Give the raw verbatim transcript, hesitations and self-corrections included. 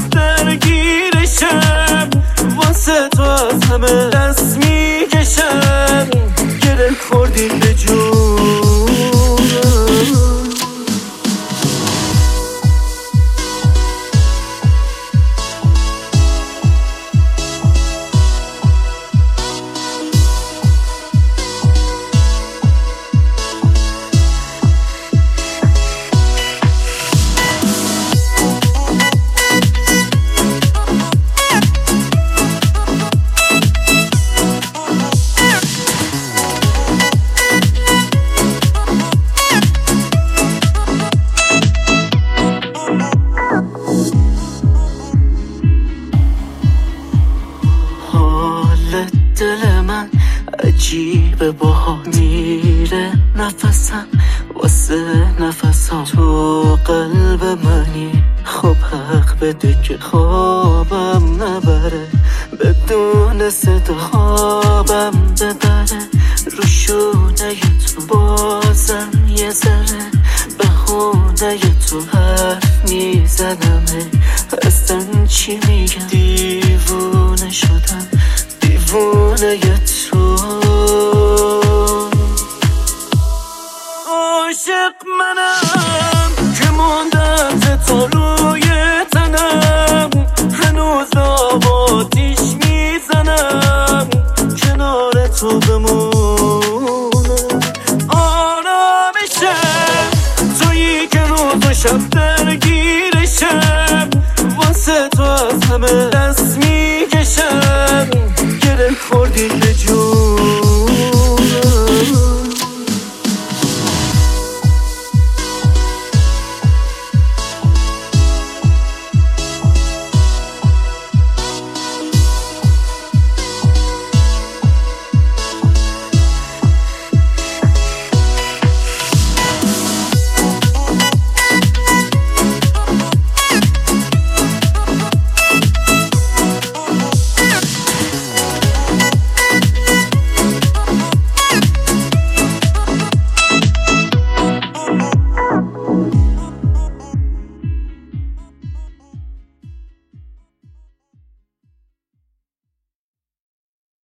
از درگیرشم، واسه تو از همه دست میکشم، گره خوردی به جون. دل من عجیبه باها میره نفسم واسه نفسم، تو قلب منی خب حق بده که خوابم نبره، بدون صدا خوابم ببره، رو شونه تو بازم یه ذره بهونه تو حرف میزنمه، اصلا چی میگم دیوونه شدم دیوونه تو. عاشق منم که موندم تو روی تنم، هنوز آباتیش میزنم کنار تو بمونم، آرامشم تویی که روز و شب درگیرشم، واسه تو از همه دست میکشم، گره خوردی به جون.